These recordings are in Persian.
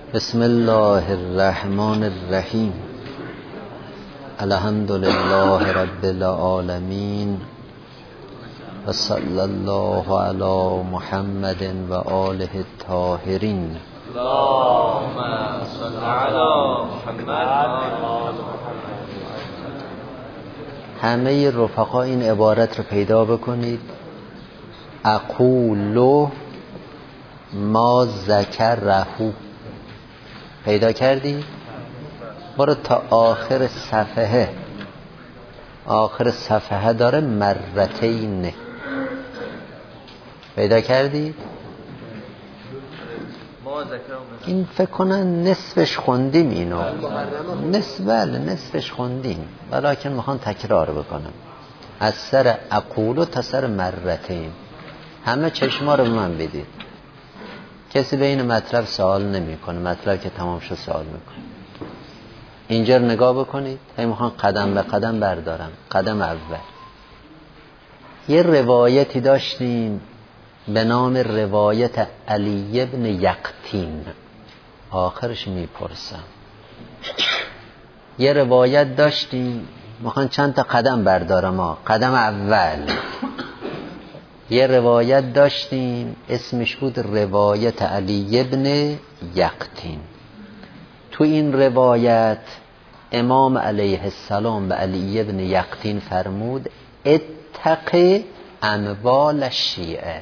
بسم الله الرحمن الرحیم. الحمد لله رب العالمین و صلی الله علی محمد و آله الطاهرین. اللهم صل علی محمد. همه رفقا این عبارت رو پیدا بکنید: اقول ما ذکره. پیدا کردی؟ برو تا آخر صفحه. آخر صفحه داره مرتین. پیدا کردی؟ این فکر کنن نصفش خوندیم اینو. نصفش خوندیم، ولیکن میخوان تکرار بکنم. از سر اقول تا سر مرتین. همه چشما رو به من بدید. کسی به این مطلب سوال نمیکنه. مطلب که تمام شد سوال میکنه. اینجا رو نگاه بکنید. میخوان قدم به قدم بردارم. قدم اول، یه روایتی داشتیم به نام روایت علی ابن یقطین. آخرش میپرسم. یه روایت داشتیم، میخوان چند تا قدم بردارم. قدم اول، یه روایت داشتیم اسمش بود روایت علی ابن یقطین. تو این روایت امام علیه السلام به علی ابن یقطین فرمود: اتق اموال الشیعه.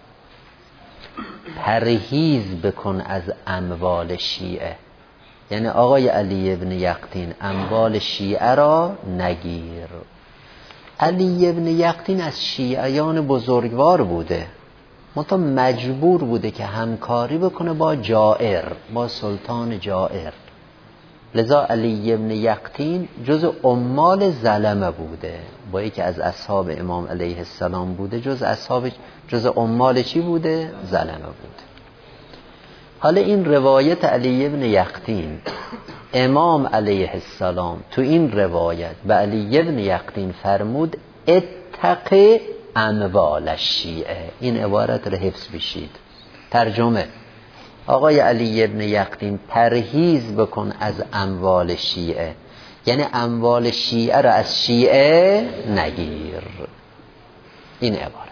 پرهیز بکن از اموال شیعه. یعنی آقای علی ابن یقطین، اموال شیعه را نگیر. علی ابن یقطین از شیعیان بزرگوار بوده، منتها مجبور بوده که همکاری بکنه با جائر، با سلطان جائر. لذا علی ابن یقطین جز عمال ظلمه بوده، با یکی از اصحاب امام علیه السلام بوده، جز عمال چی بوده؟ ظلمه بوده. حالا این روایت علی ابن یقطین، امام علیه السلام تو این روایت به علی ابن یقطین فرمود: اتق اموال الشیعه. این عبارت رو حفظ بشید. ترجمه: آقای علی ابن یقطین، پرهیز بکن از اموال شیعه. یعنی اموال شیعه را از شیعه نگیر. این عبارت.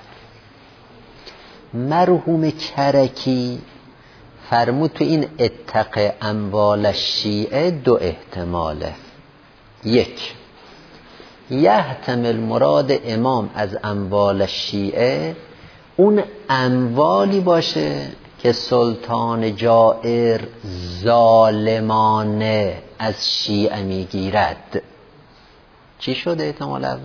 مرحوم کرکی فرمود تو این اتق اموال الشیعه دو احتماله. یک، یحتمل مراد امام از اموال الشیعه اون اموالی باشه که سلطان جائر ظالمانه از شیعه میگیرد. چی شده احتمال اول؟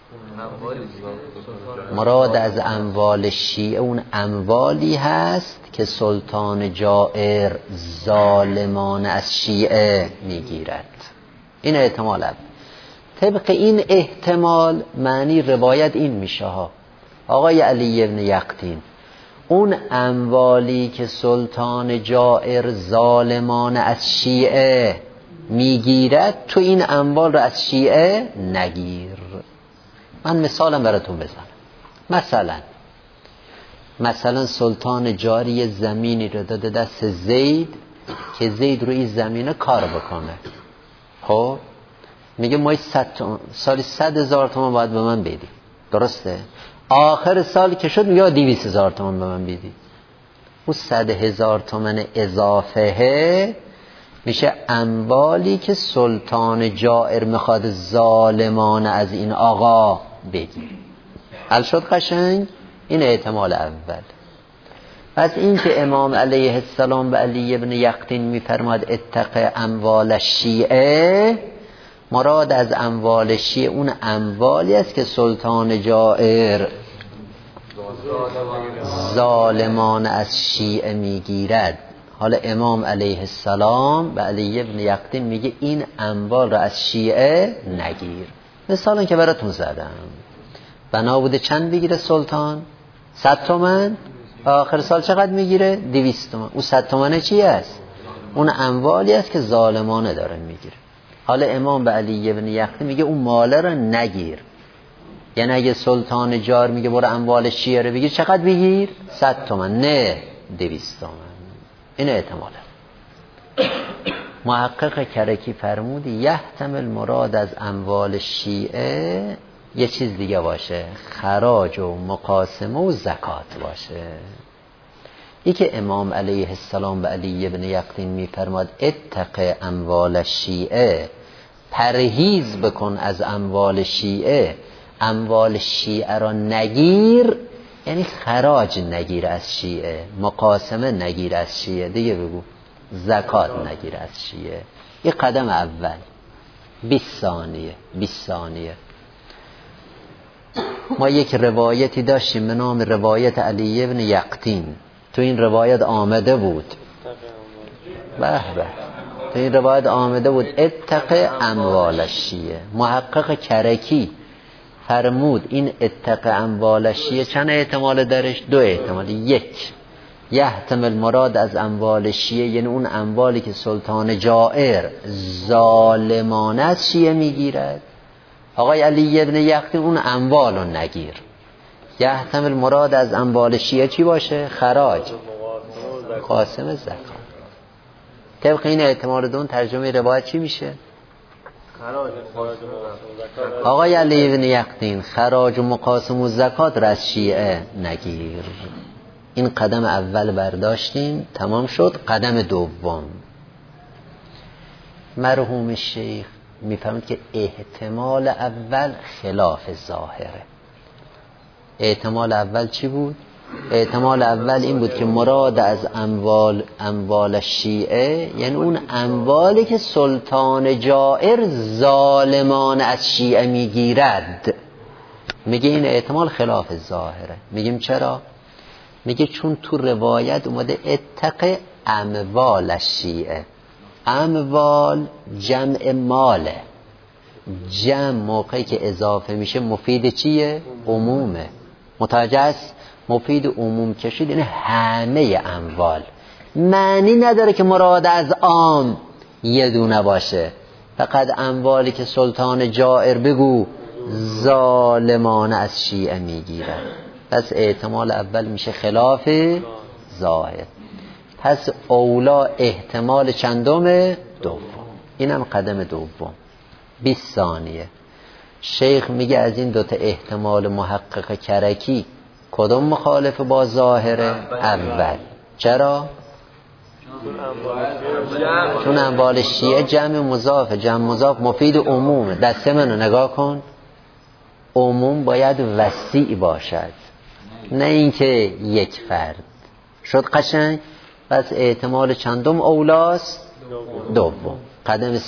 مراد از اموال شیعه اون اموالی هست که سلطان جائر ظالمانه از شیعه میگیرد. این احتمال اول. طبق این احتمال معنی روایت این میشه ها: آقای علی ابن یقطین، اون اموالی که سلطان جائر ظالمانه از شیعه میگیرد، تو این اموال رو از شیعه نگیر. من مثالم براتون بزنم. مثلا سلطان جاری زمینی رو داده دست زید که زید روی زمینه کار بکنه. خب میگه ما سالی 100,000 تومان باید به من بدی. درسته؟ آخر سال که شد میگه 200,000 تومان به من بدی. اون 100,000 تومان اضافه میشه اموالی که سلطان جائر میخواد ظالمانه از این آقا بگیر. حل شد قشنگ؟ این احتمال اول. پس این که امام علیه السلام به علی ابن یقطین میفرماد اتق اموال الشیعه، مراد از اموال شیعه اون اموالی است که سلطان جائر ظالمانه از شیعه میگیرد. حالا امام علیه السلام به علی ابن یقطین میگه این اموال را از شیعه نگیر. مثلا که براتون زدم، بنا بوده چند بگیره سلطان؟ 100 تومن. آخر سال چقدر میگیره؟ 200 تومن. اون 100 تومنه چی است؟ اون اموالی است که ظالمانه داره میگیره. حالا امام به علی ابن یقطین میگه اون ماله رو نگیر. یعنی اگه سلطان جار میگه برو اموال شیعه رو بگیر، چقدر بگیر؟ 100 تومن، نه 200 تومن. این احتماله. محقق کرکی فرمود یحتمل مراد از اموال شیعه یه چیز دیگه باشه، خراج و مقاسمه و زکات باشه. ای که امام علیه السلام به علی بن یقطین میفرماد اتق اموال شیعه، پرهیز بکن از اموال شیعه، اموال شیعه را نگیر، یعنی خراج نگیر از شیعه، مقاسمه نگیر از شیعه، دیگه بگو زکات نگیر از شیعه. این قدم اول. 20 ثانیه ما یک روایتی داشتیم به نام روایت علی بن یقطین. تو این روایت آمده بود تو این روایت آمده بود اتق اموال شیعه. محقق کرکی فرمود این اتق اموال شیعه چند احتمال دارش؟ 2 احتمال. 1 یحتمل مراد از اموال شیعه یعنی اون اموالی که سلطان جائر ظالمانه از شیعه میگیرد. آقای علی ابن یقطین اون اموالو نگیر. یحتمل مراد از اموال شیعه چی باشه؟ خراج، قاسم، زکات. طبق این احتمال دون ترجمه روایت چی میشه؟ آقای علی ابن یقطین خراج و مقاسم و زکات را از شیعه نگیر. این قدم اول برداشتیم، تمام شد. قدم دوم، مرحوم شیخ میفهمید که احتمال اول خلاف ظاهره. احتمال اول چی بود؟ احتمال اول این بود که مراد از اموال شیعه یعنی اون اموالی که سلطان جائر ظالمان از شیعه میگیرد. میگه این احتمال خلاف ظاهره. میگیم چرا؟ میگه چون تو روایت اومده اتق اموال شیعه. اموال جمع ماله. جمع موقعی که اضافه میشه مفید چیه؟ عمومه. متوجه است؟ مفید عموم کشید یعنی همه اموال. معنی نداره که مراد از عام یه دونه باشه، فقط اموالی که سلطان جائر بگو ظالمانه از شیعه میگیرن. پس احتمال اول میشه خلاف ظاهر. پس اولا احتمال چندم؟ دوم. اینم قدم دوم. 20 ثانیه. شیخ میگه از این 2 احتمال محقق کرکی کدوم مخالف با ظاهره؟ اول. چرا؟ چون اموال شیعه جمع مضافه. جمع مضاف مفید عمومه. دست منو نگاه کن، عموم باید وسیع باشد، نه اینکه یک فرد. شد قشنگ؟ پس احتمال چندم اولاست؟ دوم. قدم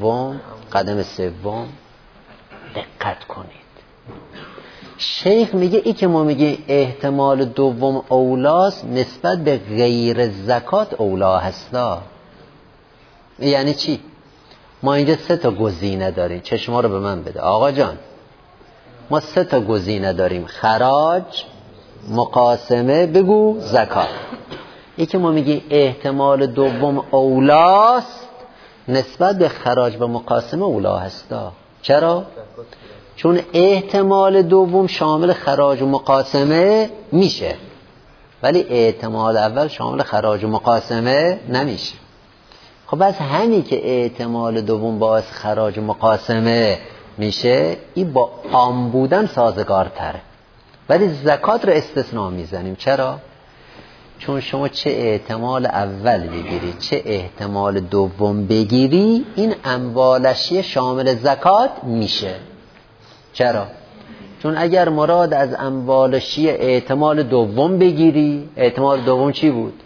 سوم دقت کنید. شیخ میگه ای که ما میگه احتمال دوم اولاست نسبت به غیر زکات اولا هستا. یعنی چی؟ ما اینجا 3 گزینه داریم. چشما رو به من بده آقا جان. ما 3 گزینه داریم: خراج، مقاسمه، بگو زکات. ای که ما میگه احتمال دوم اولاست نسبت به خراج و مقاسمه اولا هستا. چرا؟ چون احتمال دوم شامل خراج و مقاسمه میشه، ولی احتمال اول شامل خراج و مقاسمه نمیشه. خب بس همین که احتمال دوم باعث خراج و مقاسمه میشه، این با عام بودن سازگارتره، ولی زکات رو استثناء میزنیم. چرا؟ چون شما چه احتمال اول بگیری چه احتمال دوم بگیری، این اموالشی شامل زکات میشه. چرا؟ چون اگر مراد از اموالشی احتمال دوم بگیری، احتمال دوم چی بود؟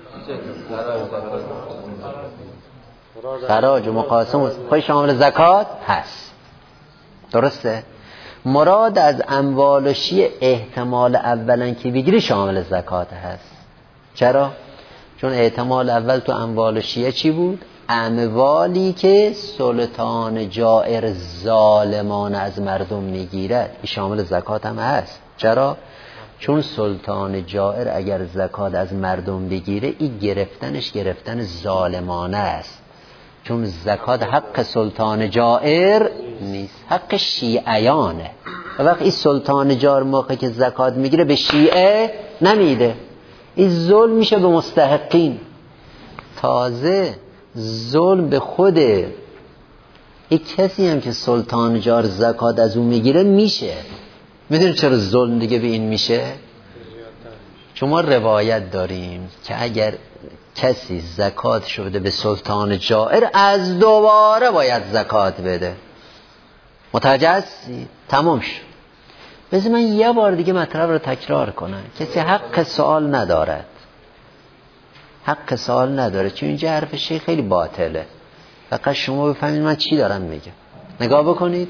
خراج و مقاسم خود شامل زکات هست. درسته؟ مراد از اموالشی احتمال اولا که بگیری شامل زکات هست. چرا؟ چون احتمال اول تو اموال شیعه چی بود؟ اموالی که سلطان جائر ظالمان از مردم میگیرد، این شامل زکات هم هست. چرا؟ چون سلطان جائر اگر زکات از مردم بگیره، این گرفتنش گرفتن ظالمانه است، چون زکات حق سلطان جائر نیست، حق شیعیانه. و وقت این سلطان جائر موقع که زکات میگیره به شیعه نمیده، این ظلم میشه به مستحقین. تازه ظلم به خود یک کسی هم که سلطان جار زکات از اون میگیره میشه. میدونی چرا ظلم دیگه به این میشه؟ چون ما روایت داریم که اگر کسی زکات شده به سلطان جائر از دوباره باید زکات بده. متوجه هستی؟ تمام شد. بذار من یه بار دیگه مطلب رو تکرار کنم. کسی حق سوال ندارد، حق سوال نداره، چون اینجا حرف شیخ خیلی باطله. فقط شما بفهمید من چی دارم میگم. نگاه بکنید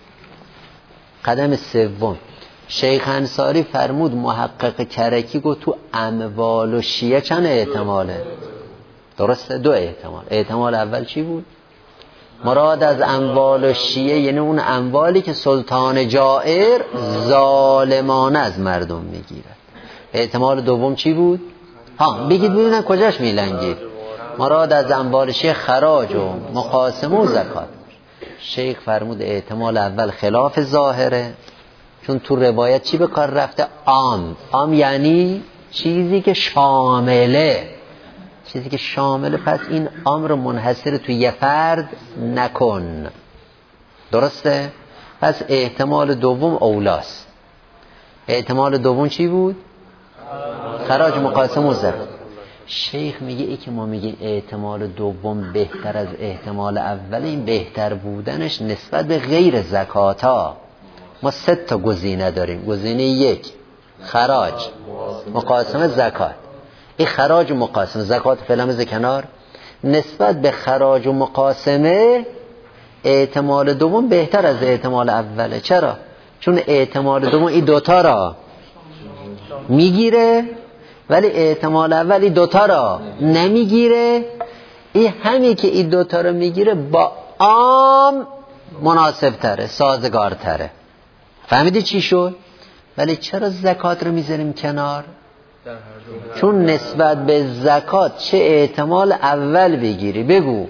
قدم سوم شیخ انصاری فرمود، محقق کرکی گفت تو اموال و شیعه چند احتماله؟ درسته؟ 2 احتمال. احتمال اول چی بود؟ مراد از اموال و شیعه یعنی اون اموالی که سلطان جائر ظالمانه از مردم میگیره. احتمال دوم چی بود؟ بگید ببینم کجاش میلنگید. مراد از اموال شیعه خراج و مقاسمه و زکات. شیخ فرمود احتمال اول خلاف ظاهره، چون تو روایت چی به کار رفته؟ عام یعنی چیزی که شامله، چیزی که شامله. پس این امر منحصر تو یه فرد نکن. درسته؟ پس احتمال دوم اولاست. احتمال دوم چی بود؟ خراج مقاسم و زکات. شیخ میگه ای که ما میگیم احتمال دوم بهتر از احتمال اول، این بهتر بودنش نسبت به غیر زکات ها. ما 3 تا گزینه داریم. گزینه 1 خراج مقاسمه زکات. این خراج و مقاسمه، زکات فعلا کنار. نسبت به خراج و مقاسمه احتمال دوم بهتر از احتمال اوله. چرا؟ چون احتمال دوم این 2 تا را میگیره، ولی احتمال اول این 2 تا را نمیگیره. این همین که این 2 تا را میگیره با عام مناسب تره، سازگار تره. فهمیدی چی شد؟ ولی چرا زکات رو میذاریم کنار؟ چون نسبت به زکات چه احتمال اول بگیری بگو،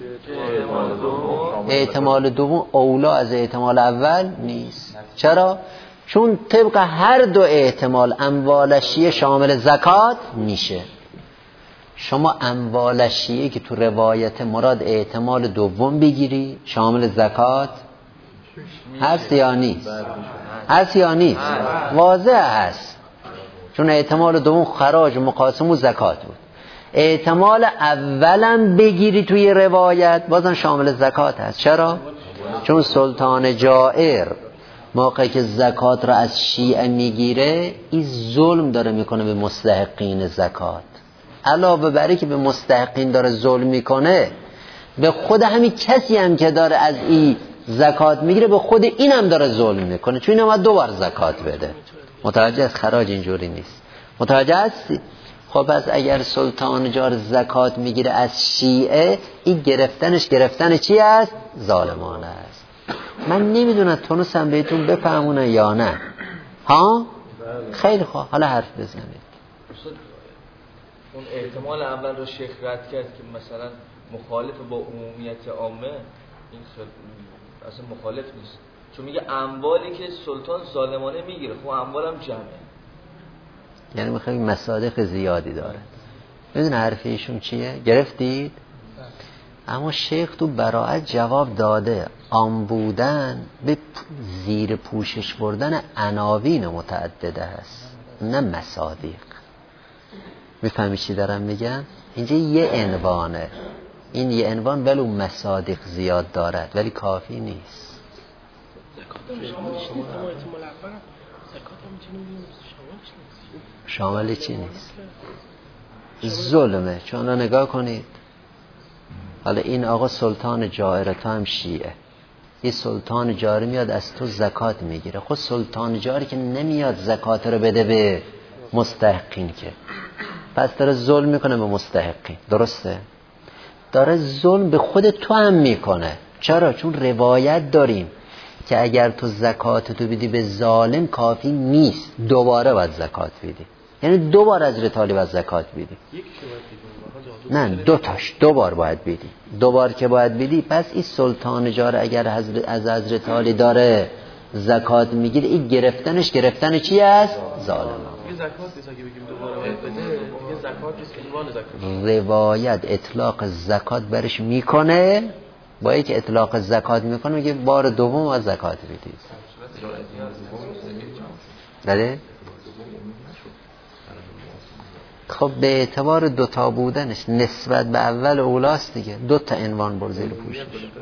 احتمال دوم اولا از احتمال اول نیست. چرا؟ چون طبق هر 2 احتمال اموال شیعه شامل زکات میشه. شما اموال شیعه که تو روایت مراد احتمال دوم بگیری شامل زکات هست یا نیست؟ هست یا نیست؟ واضح هست، چون احتمال دوم خراج و مقاسم و زکات بود. احتمال اولم بگیری توی روایت بازم شامل زکات هست. چرا؟ چون سلطان جائر موقعی که زکات را از شیعه میگیره این ظلم داره میکنه به مستحقین زکات. علاوه بر که به مستحقین داره ظلم میکنه، به خود همین کسی هم که داره از این زکات میگیره به خود این هم داره ظلم میکنه، چون این هم 2 بار زکات بده. متوجه از خراج اینجوری نیست. متوجه هستی؟ خب پس اگر سلطان جار زکات میگیره از شیعه، این گرفتن چی است؟ ظالمانه است. من نمیدونم تونستم بهتون بفهمونم یا نه. خیلی خوب، حالا حرف بزنید. اون احتمال اول رو شیخ رد کرد که مثلا مخالف با عمومیت عامه، این اصلا مخالف نیست، چون میگه اموالی که سلطان ظالمانه میگیره. خب اموالم جمعه، یعنی میخوایی مصادیق زیادی داره. میدونه حرف ایشون چیه؟ گرفتید؟ اما شیخ تو براعت جواب داده عام بودن به زیر پوشش بردن عناوین متعدده هست، نه مصادیق. میفهمی چی دارم میگم؟ اینجا یه عنوانه، این یه عنوان ولو مصادیق زیاد دارد ولی کافی نیست. شامل چی نیست؟ ظلمه. چون نگاه کنید، حالا این آقا سلطان جائر، تو هم شیعه، این سلطان جائر میاد از تو زکات میگیره. خود سلطان جائر که نمیاد زکات رو بده به مستحقین که، پس داره ظلم میکنه به مستحقین. درسته؟ داره ظلم به خود تو هم میکنه. چرا؟ چون روایت داریم که اگر تو زکات تو بدی به ظالم کافی نیست، دوباره باید زکات بدی. یعنی 2 بار از رتالی باید زکات بدی. نه 2 تاش 2 بار باید بدی. 2 بار که باید بدی، پس این سلطان جار اگر از حضرت علی داره زکات میگیره، این گرفتن چی است؟ ظالم. یه زکات نیست اگه بگیم دوباره باید بده، یه روایت اطلاق زکات برش میکنه، با یک اطلاق زکات میکنه میگه بار دوم از زکات بدید. بله؟ خب به اعتبار دوتا بودنش نسبت به اول اولاست دیگه، دوتا عنوان بر زیر پوشش.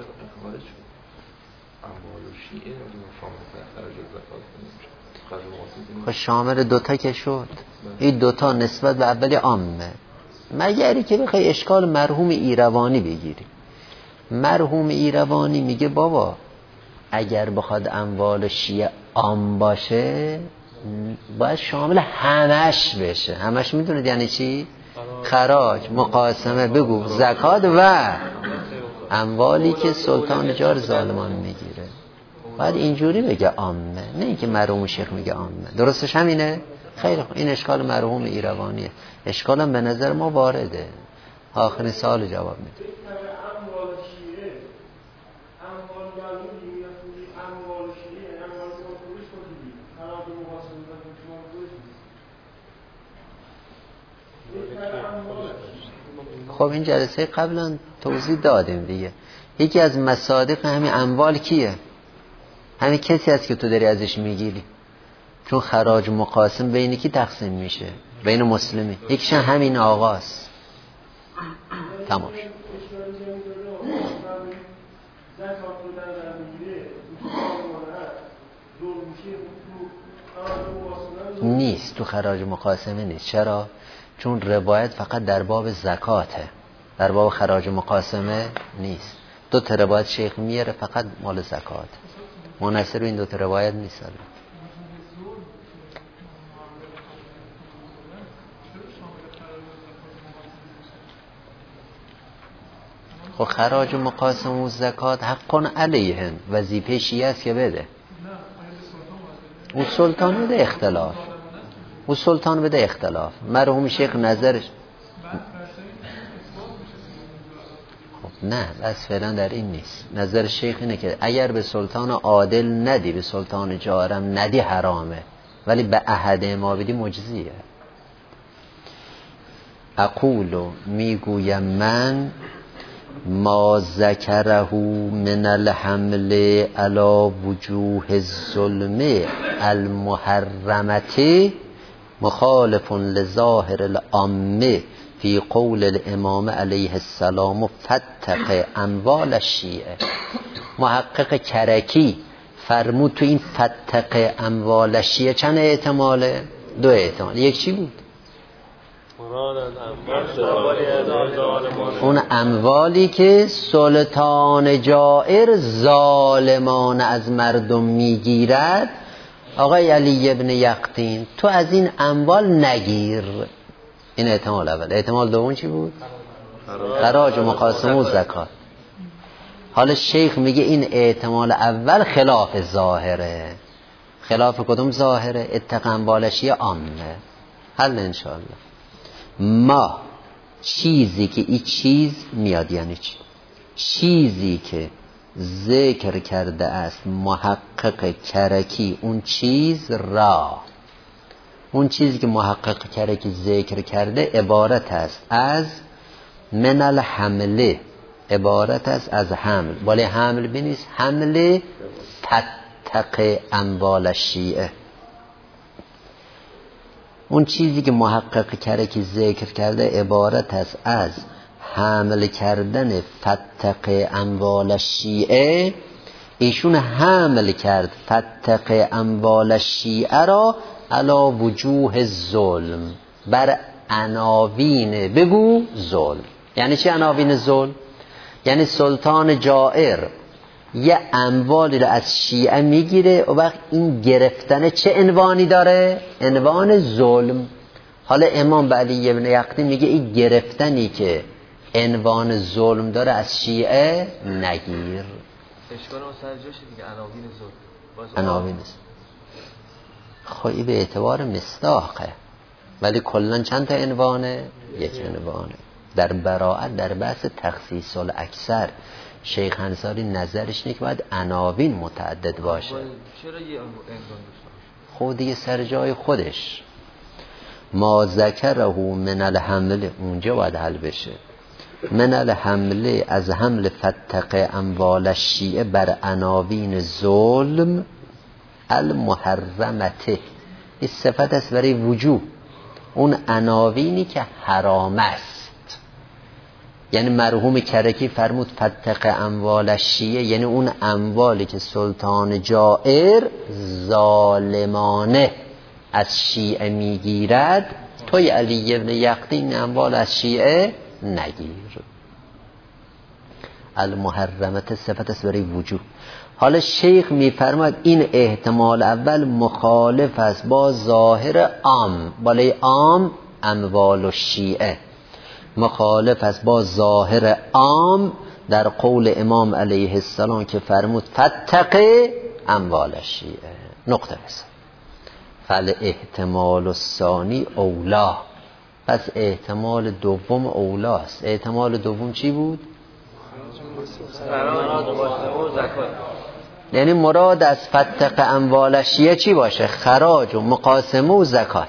خب شامل دوتا که شد، این دوتا نسبت به اولی عامه، مگری که بخوای اشکال مرحوم ایروانی بگیری. مرحوم ایروانی میگه بابا اگر بخواد اموال شیعه عام باشه باید شامل همش بشه. همش میدونید یعنی چی؟ خراج، مقاسمه، بگو زکات و اموالی که سلطان جار ظالمان میگیره. باید اینجوری بگه عامه، نه اینکه مرحوم شیخ میگه عامه. درستش همینه؟ خیلی خوب، این اشکال مرحوم ایروانیه. اشکالم به نظر ما وارده. آخرین سال جواب میده. خب این جلسه قبلا توضیح دادیم دیگه. یکی از مصادیق همین اموال کیه؟ همین کسی هست که تو داری ازش میگیری، چون خراج مقاسم بین کی تقسیم میشه؟ بین مسلمی. یکیشن همین آقاست. تمام. نیست تو خراج مقاسمه نیست. چرا؟ چون روایت فقط در باب زکاته، در باب خراج مقاسمه نیست. دو تا روایت شیخ میاره فقط مال زکات، منحصر این دو تا روایت نیست. خب خراج مقاسمه و زکات حقا علیهن، وظیفه شیعه است که بده. اون سلطان بده اختلاف، اون سلطان بده اختلاف. مرحوم شیخ نظرش خب نه بس فعلا در این نیست. نظر شیخ اینه که اگر به سلطان عادل ندی، به سلطان جارم ندی حرامه، ولی به احد ما بدی مجزیه. اقولو میگویم من ما ذکره من الحمل علی وجوه الظلم المحرمه مخالف لظاهر العامه فی قول الامام علیه السلام فتق اموال الشیعه. محقق کرکی فرمود تو این فتق اموال الشیعه چند احتماله؟ دو احتمال. یک چی بود؟ اون اموالی که سلطان جائر ظالمان از مردم میگیرد. آقای علی ابن یقطین تو از این اموال نگیر. این احتمال اول. احتمال دوم چی بود؟ خراج و مقاسمه و زکات. حالا شیخ میگه این احتمال اول خلاف ظاهره. خلاف کدوم ظاهره؟ اتق اموالشی عامه. حل انشاءالله. ما چیزی که این چیز میاد یعنی چی؟ چیزی که ذکر کرده است محقق کرکی اون چیز را، اون چیزی که محقق کرکی ذکر کرده عبارت است از من الحمله، عبارت است از حمل. ولی حمل بینیست، حمل فتق اموال الشیعه. اون چیزی که محقق کرکی ذکر کرده عبارت است از حمل کردن فتق اموال الشیعه. ایشون حمل کرد فتق اموال الشیعه را علی وجوه الظلم، بر عناوین بگو ظلم. یعنی چی عناوین ظلم؟ یعنی سلطان جائر یه اموالی رو از شیعه میگیره و وقت این گرفتن چه عنوانی داره؟ عنوان ظلم. حالا امام علی ابن یقطین میگه این گرفتنی که عنوان ظلم داره از شیعه نگیر. اشکال اون سر جاشه دیگه، عناوین ظلم. عناوین خواهی به اعتبار مصداقه، ولی کلن چند تا عنوانه؟ یک عنوانه. در براءت در بحث تخصیص الاکثر شیخ انصاری نظرش اینه که باید عناوین متعدد باشه. چرا یه عنوان داشته؟ خود دیگه سر جای خودش. ما ذکره من الحمل، اونجا باید حل بشه، من الحمل، از حمل فتق اموال الشیعه بر عناوین ظلم المحرمته، این صفت است برای وجوه، اون عناوینی که حرام است. یعنی مرحوم کرکی فرمود فتق اموال الشیعه، یعنی اون اموالی که سلطان جائر ظالمانه از شیعه میگیرد، توی علی ابن یقطی این اموال از شیعه نگیر. المحرمت صفت است برای وجوه. حالا شیخ میفرماد این احتمال اول مخالف است با ظاهر عام، بالای عام اموال و شیعه، مخالف است با ظاهر عام در قول امام علیه السلام که فرمود فتق اموال الشیعه. نقطه بس. فل احتمال الثانی اولا، پس احتمال دوم اولاست. احتمال دوم چی بود؟ یعنی مراد از فتق اموال الشیعه چی باشه؟ خراج و مقاسمه و زکات.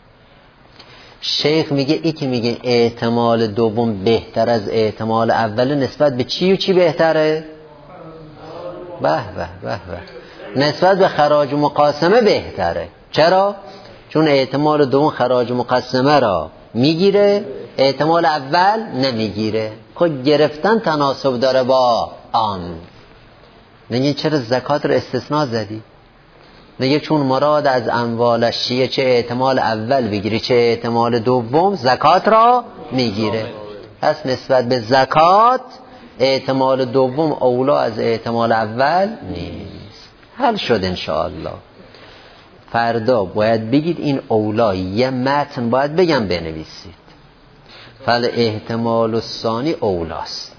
شیخ میگه ای که میگه احتمال دوم بهتر از احتمال اول، نسبت به چی و چی بهتره؟ به به به به، نسبت به خراج و مقاسمه بهتره. چرا؟ چون احتمال دوم خراج و مقاسمه را میگیره، احتمال اول نمیگیره. خود گرفتن تناسب داره با آن. نگه چرا زکات رو استثناء زدی؟ نگه چون مراد از اموال الشیعه چه احتمال اول بگیری چه احتمال دوم، زکات را میگیره. پس نسبت به زکات احتمال دوم اولا از احتمال اول نیست. حل شد انشاءالله. فردا باید بگید این اولا، یه متن باید بگم بنویسید. فل احتمال الثانی اولاست.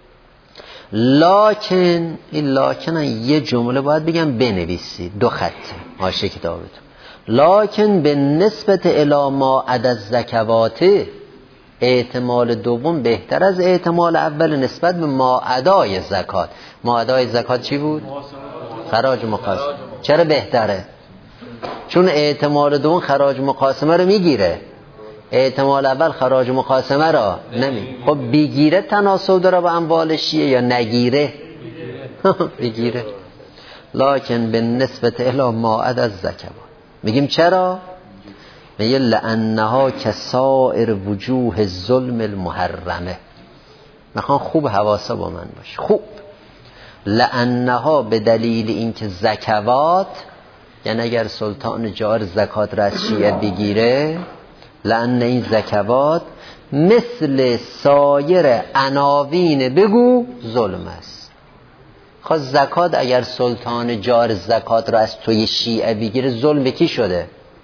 لاکن، این لاکن یه جمله باید بگم بنویسید، دو خط حاشیه کتابتون. لاکن به نسبت الی ما عدا الزکوات، احتمال دوم بهتر از احتمال اول نسبت به ما عدای زکات. ما عدای زکات چی بود؟ خراج مقاسمه. چرا بهتره؟ چون احتمال دوم خراج مقاسمه رو میگیره، احتمال اول خراج مقاسمه را نمی. خب بگیره تناسب داره با اموال شیعه یا نگیره؟ بگیره. لکن به نسبت الی ما عدا الزکوات. میگیم چرا؟ میگه لانها کسائر وجوه الظلم المحرمه. میخوان خوب حواسا با من باش، خوب. لانها به دلیل اینکه زکوات، یعنی اگر سلطان جار زکات را از شیعه بگیره، لأن این زکوات مثل سایر عناوین بگو ظلم است. خب زکات اگر سلطان جار زکات را از توی شیعه بگیره، ظلم به کی شده؟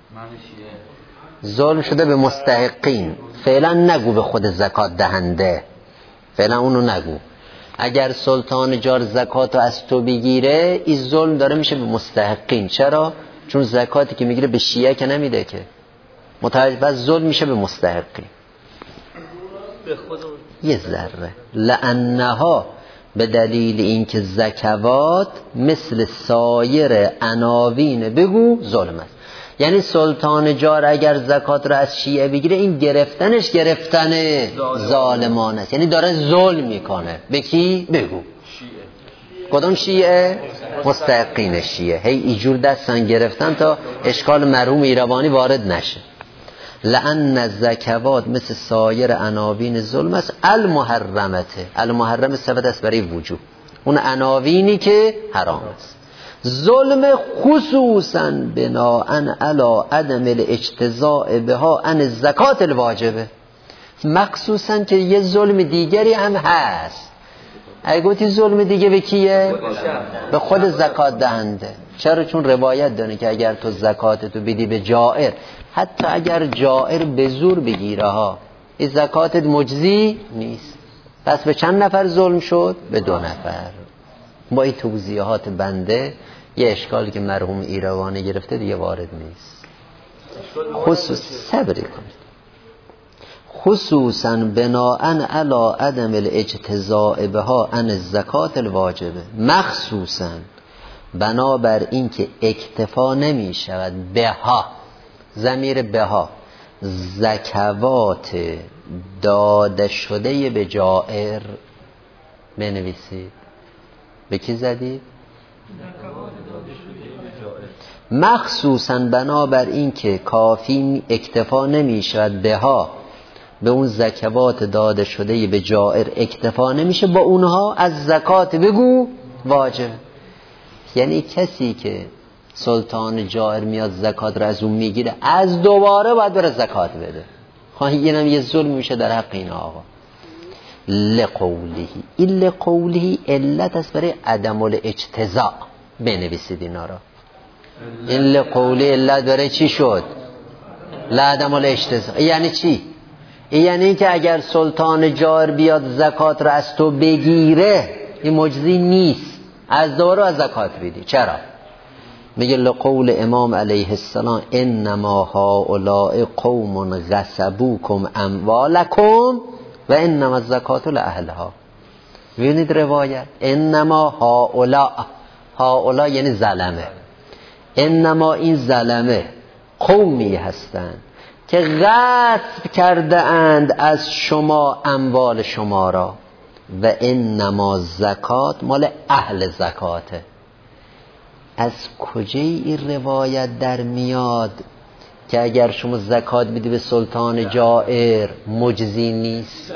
ظلم شده به مستحقین. فعلا نگو به خود زکات دهنده، فعلا اونو نگو. اگر سلطان جار زکات رو از تو بگیره، این ظلم داره میشه به مستحقین. چرا؟ چون زکاتی که میگیره به شیعه که نمیده که، متوجه؟ بس ظلم میشه به مستحقین. یه ذره. لانها به دلیل اینکه زکوات مثل سایر عناوین بگو ظلم است. یعنی سلطان جار اگر زکات را از شیعه بگیره، این گرفتنش گرفتن ظالمانه است، یعنی داره ظلم میکنه. به کی؟ بگو شیعه. کدوم شیعه؟ مستحقین شیعه. هی اینجور دستن گرفتن تا اشکال مرحوم ایروانی وارد نشه. لأن الزکوات مثل سایر عناوین ظلم است المحرمته. المحرم صفت است برای وجوب، اون عناوینی که حرام است. ظلم خصوصا بناءً علی عدم الاجتزاء بها عن الزکات الواجبه، مخصوصا که یه ظلم دیگری هم هست. اگه گفتی ظلم دیگه به کیه؟ به خود زکات دهنده. چرا؟ چون روایت داره که اگر تو زکاتتو بدی به جائر، حتی اگر جائر به زور بگیره ها، این زکاتت مجزی نیست. پس به چند نفر ظلم شد؟ به 2 نفر. با این توضیحات بنده یه اشکالی که مرحوم ایروانی گرفته دیگه وارد نیست. خصوص صبری کنید. خصوصا بناءً علی عدم الاجتزاء بها عن الزکات الواجبه، مخصوصا بنابر این که اکتفا نمی شود بها، ضمیر بها زکوات داده شده به جائر بنویسید. به کی زدید؟ مخصوصاً بنابر این که کافی اکتفا نمی شود به اون زکوات داده شده به جائر اکتفا نمیشه، با اونها از زکات بگو واجب. یعنی کسی که سلطان جائر میاد زکات را از اون میگیره، از دوباره باید بره زکات بده. اینم یه ظلم میشه در حق این آقا. لقوله، این لقوله علت است برای عدم الاجتزاء. بنویسید اینا را. این لقوله علت برای چی شد؟ لعدم الاجتزاء. یعنی چی؟ یعنی که اگر سلطان جائر بیاد زکات را از تو بگیره، این مجزی نیست، از دوباره از زکات بدی. چرا؟ میگه لقول امام علیه السلام انما هؤلاء قوم غصبوکم اموالکم و انما الزکات لاهلها. ببینید روایت انما هؤلاء یعنی ظلمه، انما این ظلمه قومی هستند که غصب کرده اند از شما اموال شما را و انما زکات مال اهل زکاته. از کجای این روایت در میاد که اگر شما زکات بدی به سلطان جائر مجزی نیست؟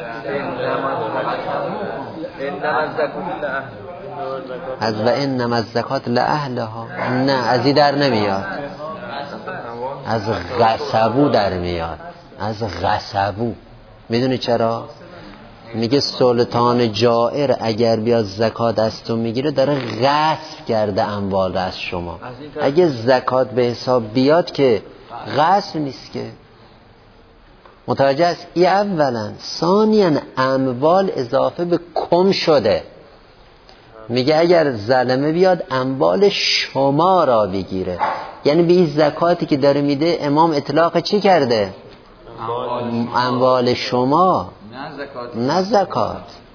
از و انما الزکات لاهلها. نه، از این در نمیاد، از غصبو در میاد، از غصبو. میدونی چرا؟ میگه سلطان جائر اگر بیاد زکات از تو میگیره، داره غصب کرده اموال از شما. اگه زکات به حساب بیاد که غصب نیست که. متوجه است؟ ای اولا. ثانیاً اموال اضافه به کم شده. میگه اگر ظلمه بیاد اموال شما را بگیره، یعنی به این زکاتی که داره میده امام اطلاق چی کرده؟ اموال شما، نه زکات.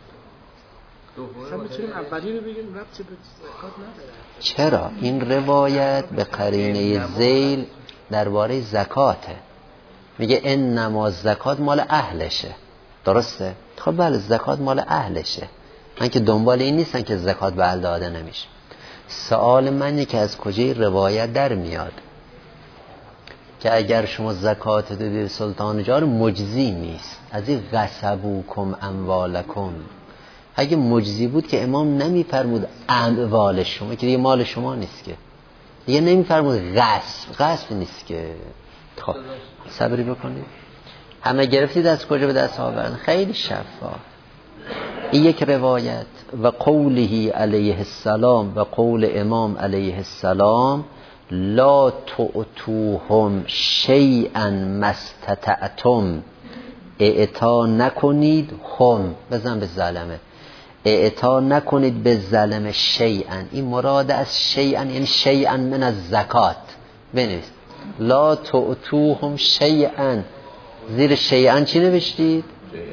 چرا؟ این روایت به قرینه ذیل درباره زکاته. میگه انما زکات مال اهلشه. درسته؟ خب بله، زکات مال اهلشه. من که دنبال این نیستن که زکات به اهل داده نمیشه. سوال منه که از کجای روایت در میاد که اگر شما زکات دادی به سلطان جائر مجزی نیست، از این غصبوکم اموالکم. اگه مجزی بود که امام نمیفرمود اموال شما، که دیگه مال شما نیست، که دیگه نمیفرمود غصب نیست که. خب صبری بکنید. همه گرفتید از کجا به دست آوردن؟ خیلی شفاف. این یک روایت. و قوله علیه السلام و قول امام علیه السلام لا تؤتوهم شیئا مستطعتم، اعطا نکنید هم، بزن به ظلمه، اعطا نکنید به ظلم شیئا. این مراد از شیئا یعنی شیئا من از زکات. بنویس لا تؤتوهم شیئا، زیر شیئا چی نوشتید؟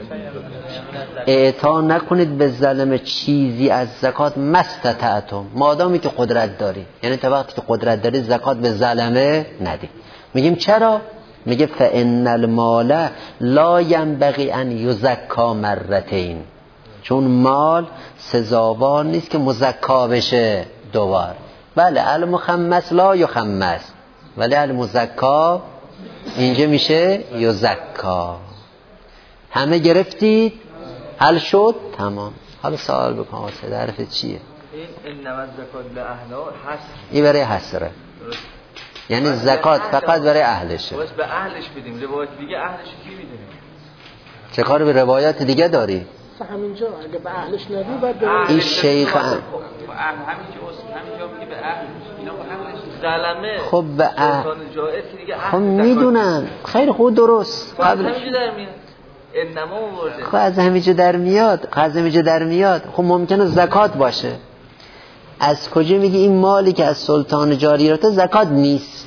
اعطا نکنید به ظلم چیزی از زکات مستطعتم، مادامی که قدرت داری. یعنی تا وقتی که قدرت داری زکات به ظلمه ندی. میگیم چرا؟ میگه فان المال لا ينبغي ان یزکا مرتين، چون مال سزاوار نیست که مزکا بشه دوبار. بله المخمس لا یخمس، ولی المزکا اینجا میشه یزکا. همه گرفتید؟ حل شد؟ تمام. حالا سوال بکن واسه حرف چیه؟ این انما الزکات لاهلها حصر، این برای حصره، یعنی زکات فقط برای اهلشه. بس به اهلش بدیم. روایت دیگه اهلش کی میده؟ چه کار به روایت دیگه داری؟ همینجا اگه به اهلش ندی بعد این شیخ همینجا میگه به اهلش، اینا به اهلش ظلمه. خب به سلطان جائر که دیگه اهل. خب میدونم، خیلی خوب، درست. قبلش همینجا در میاد. انما ورده. خب از همینجا در میاد. خب ممکنه زکات باشه. از کجا میگی این مالی که از سلطان جاری گرفته زکات نیست؟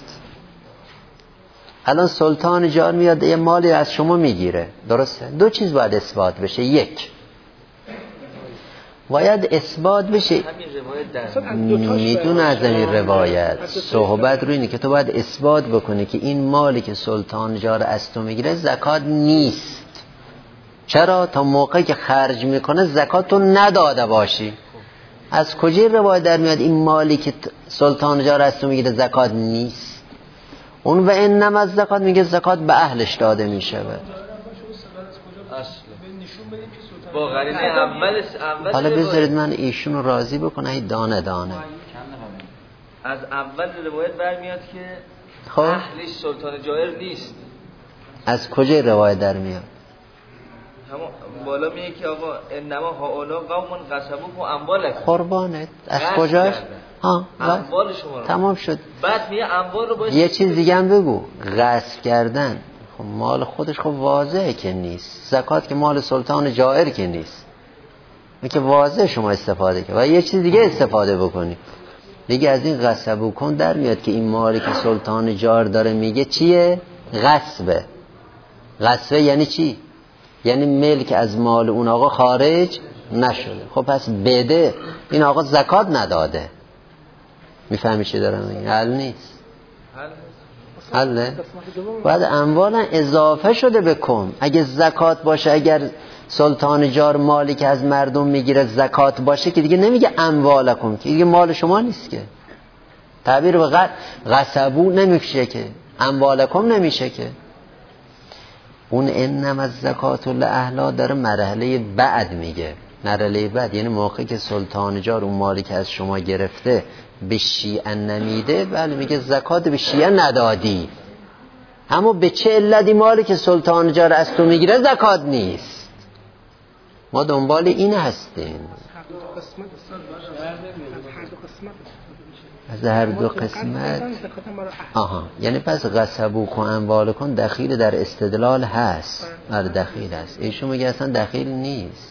الان سلطان جار میاد یه مالی از شما میگیره، درسته؟ دو چیز باید اثبات بشه. یک، باید اثبات بشه. همین روایت در میدون از این روایت صحبت رو اینه که تو باید اثبات بکنی که این مالی که سلطان جار از تو میگیره زکات نیست. چرا؟ تا موقعی که خرج میکنه زکات تو نداده باشی. از کجای روایت در میاد این مالی که سلطان جار از تو میگیره زکات نیست؟ اون و انما از زکات میگه زکات به اهلش داده میشود. با قرینه اول حالا بذارید من ایشون رو راضی بکنه دانه دانه. از اول روایت برمیاد که خب اهلش سلطان جائر نیست. از کجای روایت در میاد؟ همون بالا میگه که آقا انما هؤلاء قوم غصبوکم اموالکم. قربانت از کجاست؟ ها اموال شما رو. تمام شد. بعد میگه اموال رو باید یه چیز دیگه هم بگو. غصب کردن خب مال خودش خب واضحه که نیست. زکات که مال سلطان جائر که نیست. میگه واضح شما استفاده کنید و یه چیز دیگه استفاده بکنید. دیگه از این غصبوکم در میاد که این مالی که سلطان جائر داره میگه چیه؟ غصبه. غصبه یعنی چی؟ یعنی ملک از مال اون آقا خارج نشده. خب پس بده این آقا زکات نداده. میفهمی چی دارم میگم؟ حل نیست. حله؟ باید اموالا اضافه شده بکن. اگه زکات باشه، اگر سلطان جار مالی که از مردم میگیره زکات باشه که دیگه نمیگه اموالکم، که دیگه مال شما نیست که. تعبیر به غصبو نمیشه که، اموالکم نمیشه که. اون انما الزکات لأهلها داره مرحله بعد میگه. مرحله بعد یعنی موقعی که سلطان جار اون مالی که از شما گرفته به شیعه نمیده، بله میگه زکات به شیعه ندادی. اما به چه علتی مالی که سلطان جار از تو میگیره زکات نیست؟ ما دنبال این هستیم. از هر دو قسمت. آها، یعنی پس غصبوکم اموالکم دخیل در استدلال هست. بله دخیل هست. ایشون میگه اصلا دخیل نیست.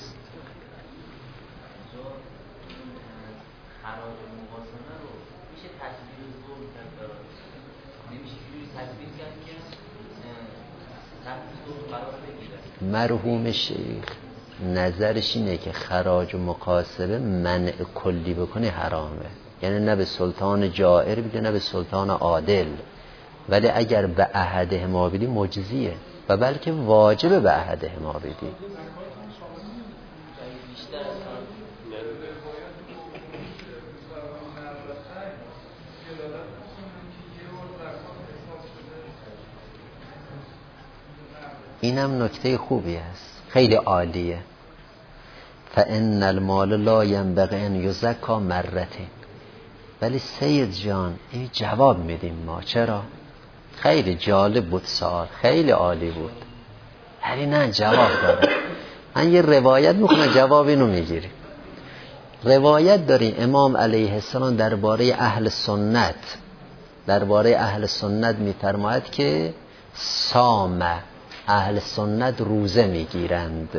مرحوم شیخ نظرش اینه که خراج و مقاصبه منع کلی بکنه حرامه. یعنی نه به سلطان جائر بیده نه به سلطان عادل، ولی اگر به احدهما بدی مجزیه و بلکه واجبه به احدهما بدی. اینم نکته خوبی است، خیلی عالیه. فان المال لا ينبغي ان يزكى مرتين. ولی سید جان این جواب میدیم ما. چرا؟ خیلی جالب بود سوال، خیلی عالی بود. ولی نه جواب داره. من یه روایت میکنم جواب اینو میگیری. روایت داریم امام علیه السلام درباره اهل سنت میفرماید که صام اهل سنت روزه میگیرند.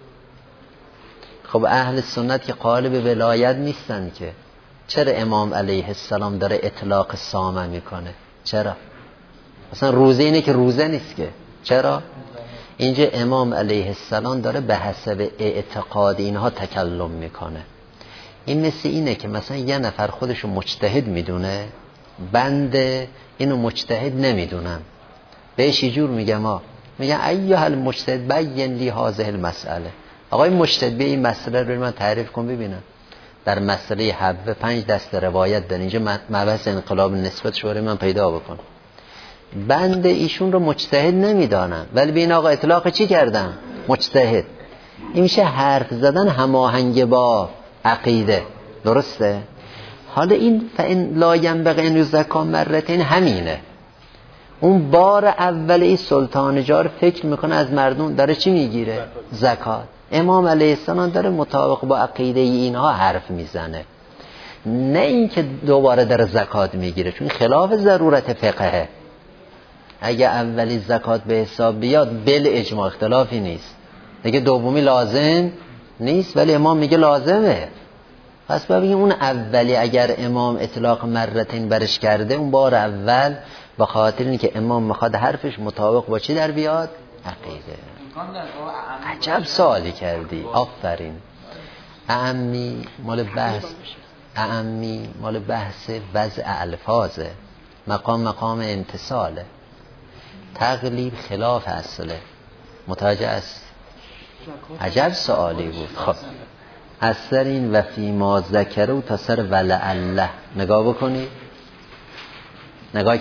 خب اهل سنت که قالب ولایت نیستن که، چرا امام علیه السلام داره اطلاق صامه میکنه؟ چرا؟ اصلا روزه اینه که روزه نیست که. چرا؟ اینجا امام علیه السلام داره به حسب اعتقاد اینها تکلم میکنه. این مثل اینه که مثلا یه نفر خودشو مجتهد میدونه، بنده اینو مجتهد نمیدونم، بهش یه جور میگم میگن ایها المجتهد بین لی هذه المسئله. آقای مجتهد بیا این مسئله رو من تعریف کن ببینم. در مسئله حبه 5 دست روایت داره. اینجا مبحث انقلاب نسبت شوره من پیدا بکن. بنده ایشون رو مجتهد نمیدانم، ولی به این آقا اطلاق چی کردم؟ مجتهد. این میشه حرف زدن هماهنگ با عقیده. درسته؟ حالا این فإن لا ينبغي أن يزكى مرتين همینه. اون بار اول این سلطان جار فکر میکنه از مردم داره چی میگیره؟ زکات. امام علیه السلام داره مطابق با عقیده اینها حرف میزنه، نه این که دوباره داره زکات میگیره، چون خلاف ضرورت فقهه. اگه اولی زکات به حساب بیاد بل اجماع اختلافی نیست، دیگه دومی لازم نیست، ولی امام میگه لازمه. پس ببینیم اون اولی اگر امام اطلاق مرتين برش کرده، اون بار اول به خاطر اینکه امام میخواد حرفش مطابق با چی در بیاد؟ عقیده. عجب سوالی کردی، آفرین. اعمی مال بحث وضع الفاظه، مقام امتصاله، تقلیب خلاف اصله. متوجه است؟ عجب سوالی بود. خب از سر این و فی ما ذکروا تا سر ولعله نگاه بکنی. نگاه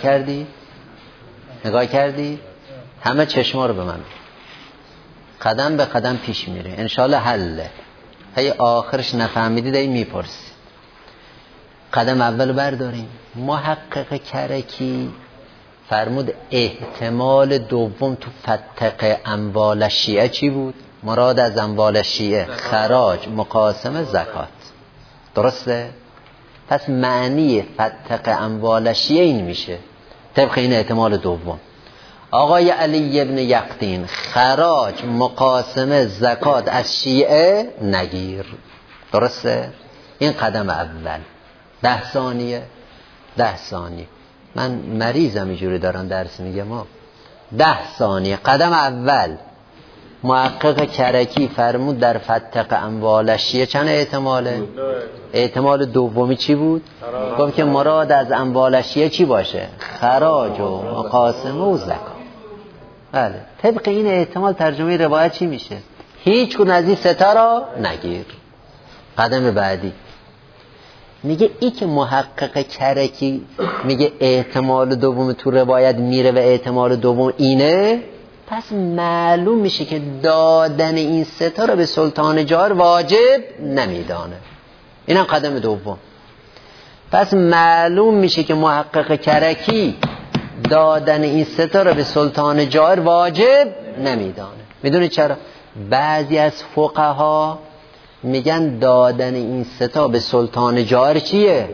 کردی؟ همه چشما رو به من، قدم به قدم پیش میره، انشالله حله. هی آخرش نفهمیدید این میپرسی. قدم اول برداریم. محقق کرکی فرمود احتمال دوم تو فتق اموال شیعه چی بود؟ مراد از اموال شیعه خراج، مقاسمه، زکات. درسته؟ پس معنی فتق اموال شیعه این میشه طبق این احتمال دوم. آقای علی ابن یقطین خراج، مقاسمه، زکات از شیعه نگیر. درسته؟ این قدم اول. 10 ثانیه من مریضم اینجوری دارم درس میگم. 10 ثانیه. قدم اول محقق کرکی فرمود در فتق اموال شیعه چند احتماله؟ احتمال دومی چی بود؟ گفت که مراد از اموال شیعه چی باشه؟ خراج و مقاسمه و زکات. بله، طبق این احتمال ترجمه روایت چی میشه؟ هیچ کدوم از این سه تا را نگیر. قدم بعدی میگه ای که محقق کرکی میگه احتمال دوم تو روایت میره و احتمال دوم اینه، پس معلوم میشه که دادن این سه تا را به سلطان جائر واجب نمیدانه. اینم قدم دوم. پس معلوم میشه که محقق کرکی دادن این سه تا را به سلطان جائر واجب نمیدانه. میدونی چرا؟ بعضی از فقها میگن دادن این سه تا به سلطان جائر چیه؟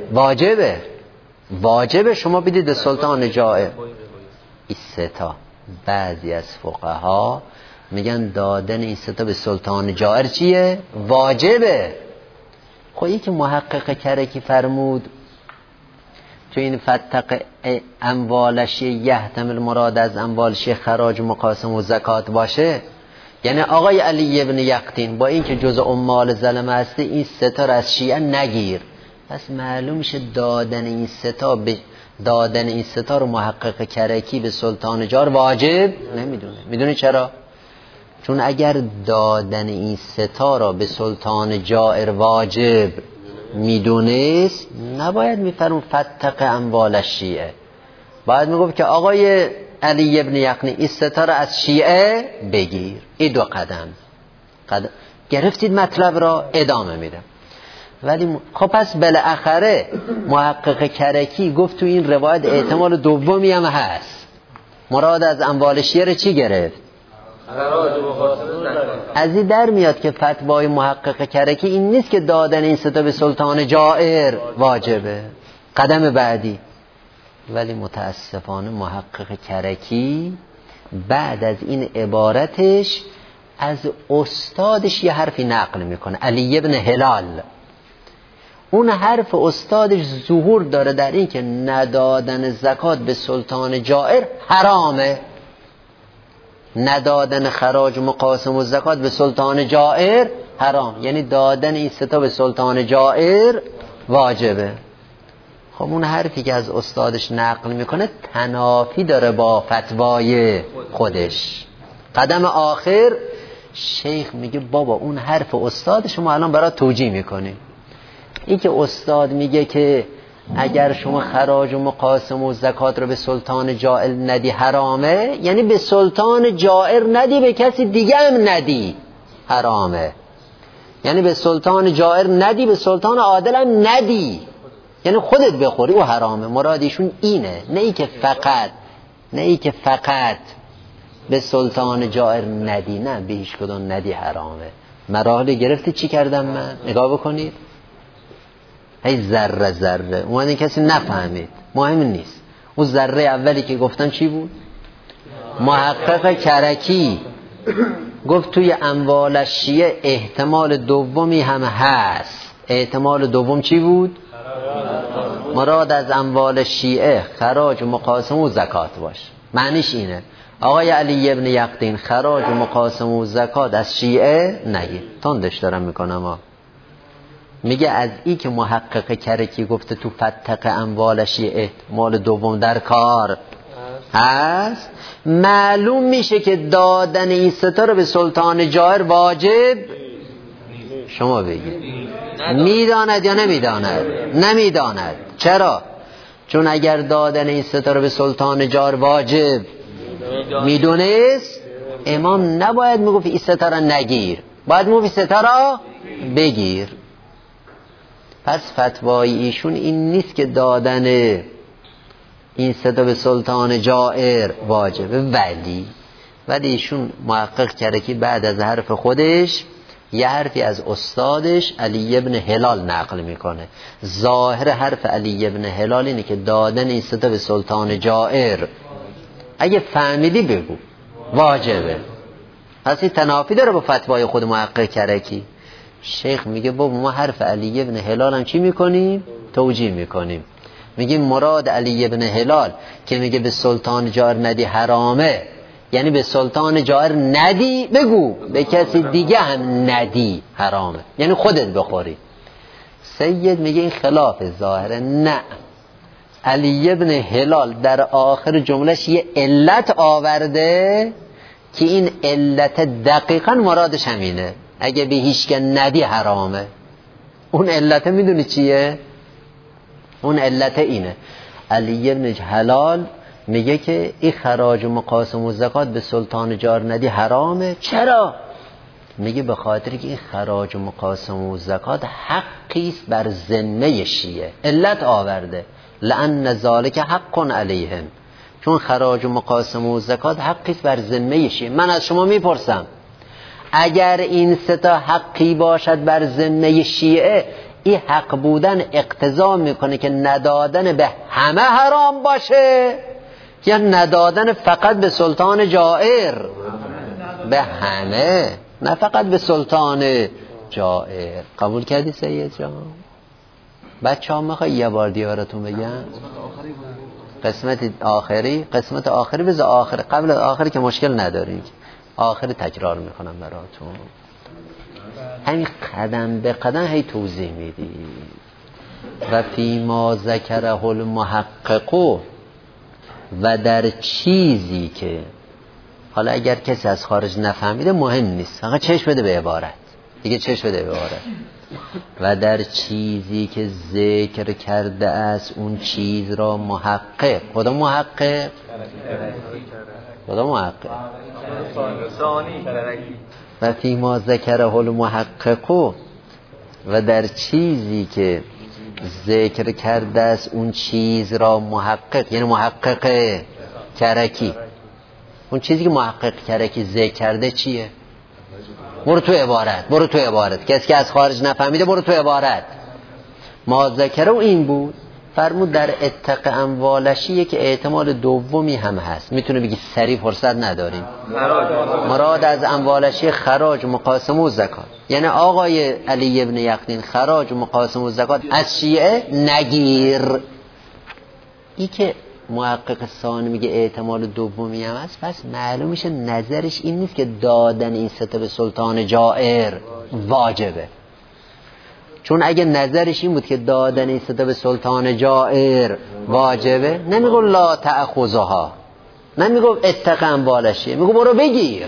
واجبه شما بدید به سلطان جائر این سه تا. بعضی از فقها میگن دادن این سه تا به سلطان جائر چیه؟ واجبه. خب که محقق کرکی فرمود تو این فتق اموالش یحتمل مراد از اموالش خراج، مقاسم و زکات باشه، یعنی آقای علی ابن یقطین با این که جز اموال ظلمه هستی این سه تا از شیعه نگیر. پس معلوم میشه دادن این سه تا رو محقق کرکی به سلطان جائر واجب نمیدونه. میدونی چرا؟ چون اگر دادن این سه تا را به سلطان جائر واجب میدونست نباید میفرمون فتق اموال شیعه، باید میگفت که آقای علی ابن یقطین این سه تا را از شیعه بگیر. این 2 قدم گرفتید مطلب را ادامه میدم. ولی خب پس بالاخره محقق کرکی گفت تو این روایت احتمال دومی هم هست. مراد از اموال شیعه چی گرفت؟ از این در میاد که فتوای محقق کرکی این نیست که دادن این سه تا به سلطان جائر واجبه. قدم بعدی. ولی متاسفانه محقق کرکی بعد از این عبارتش از استادش یه حرفی نقل میکنه، علی ابن هلال. اون حرف استادش ظهور داره در این که ندادن زکات به سلطان جائر حرامه، ندادن خراج و مقاسم و زکات به سلطان جائر حرام، یعنی دادن این سه تا به سلطان جائر واجبه. خب اون حرفی که از استادش نقل میکنه تنافی داره با فتوای خودش. قدم آخر شیخ میگه بابا اون حرف استادش ما الان برای توجیه میکنیم. این که استاد میگه که اگر شما خراج و مقاسم و زکات رو به سلطان جائر ندی حرامه، یعنی به سلطان جائر ندی به کسی دیگه هم ندی حرامه. یعنی به سلطان جائر ندی به سلطان عادل هم ندی، یعنی خودت بخوری و حرامه. مرادشون اینه، نه ای که فقط به سلطان جائر ندی، نه به هیچ کدوم ندی حرامه. مراحل گرفتی چی کردم من؟ نگاه بکنید. هی ذره اومدن کسی نفهمید، مهم نیست. اون ذره اولی که گفتن چی بود؟ محقق کرکی گفت توی اموال شیعه احتمال دومی هم هست. احتمال دوم چی بود؟ مراد از اموال شیعه خراج و مقاسم و زکات باشه. معنیش اینه آقای علی ابن یقطین خراج و مقاسم و زکات از شیعه نگیر. تندش دارم میکنم میگه از ای که محقق کرکی گفته تو فتق اموالشی احتمال دوم در کار هست، معلوم میشه که دادن این ستاره به سلطان جائر واجب. شما بگید میداند یا نمیداند؟ نمیداند. چرا؟ چون اگر دادن این ستاره به سلطان جائر واجب میدونست، امام نباید میگفت این ستاره نگیر، باید میگفت این ستاره بگیر. پس فتوای ایشون این نیست که دادن این ستاره به سلطان جائر واجبه، ولی ایشون محقق کرده که بعد از حرف خودش یه حرفی از استادش علی ابن هلال نقل میکنه. ظاهر حرف علی ابن هلال اینه که دادن این ستاره به سلطان جائر اگه فهمیدی بگو واجبه. پس این تنافی داره با فتوای خود محقق کرکی. شیخ میگه بابا ما حرف علی ابن هلال هم چی میکنیم؟ توجیه میکنیم. میگیم مراد علی ابن هلال که میگه به سلطان جائر ندی حرامه، یعنی به سلطان جائر ندی بگو، به کسی دیگه هم ندی حرامه، یعنی خودت بخوری. سید میگه این خلاف ظاهره. نه، علی ابن هلال در آخر جملهش یه علت آورده که این علت دقیقا مرادش همینه، اگه به هیچ ندی حرامه. اون علت میدونی چیه؟ اون علت اینه، علی ابن هلال میگه که این خراج و مقاسم و زکات به سلطان جائر ندی حرامه. چرا؟ میگه به خاطر که این خراج و مقاسم و زکات حقیست بر ذمه شیعه. علت آورده لأن ذالک حق علیهم، چون خراج و مقاسم و زکات حقیست بر ذمه شیعه. من از شما میپرسم اگر این ستا حقی باشد بر ذمه شیعه، این حق بودن اقتضا میکنه که ندادن به همه حرام باشه یا ندادن فقط به سلطان جائر؟ به همه، نه فقط به سلطان جائر. قبول کردی سید جان؟ بچه ها میخوای یه بار دیارتون بگم قسمت آخری بذار آخر، قبل آخری که مشکل نداریم، آخری تکرار میکنم براتون. همین قدم به قدم هی توضیح میدی. و فی ما ذکره المحقق، و در چیزی که حالا اگر کسی از خارج نفهمیده مهم نیست، فقط چشم بده به عبارت دیگه، چشم بده به عبارت. و در چیزی که ذکر کرده است اون چیز را محقق. خدا محقق؟ خدا محقق. و فی ما ذکره المحقق، و در چیزی که ذکر کرده است اون چیز را محقق، یعنی محقق کرکی. اون چیزی که محقق کرکی ذکر کرده چیه؟ برو تو عبارت. کسی که از خارج نفهمیده برو تو عبارت. ما ذکره این بود، فرمود در اتق اموالشیه که احتمال دومی هم هست. میتونه بگی سریع، فرصت نداریم. مراد از اموالشی خراج و مقاسم و زکات، یعنی آقای علی ابن یقطین خراج و مقاسم و زکات از شیعه نگیر. ای که محقق ثانی میگه احتمال دومی هم هست، پس معلوم میشه نظرش این نیست که دادن این سته به سلطان جائر واجبه. چون اگه نظرش این بود که دادن این سته به سلطان جائر واجبه، نمیگو لا تأخذها، نمیگو اتق اموالشی، میگو برو بگیر.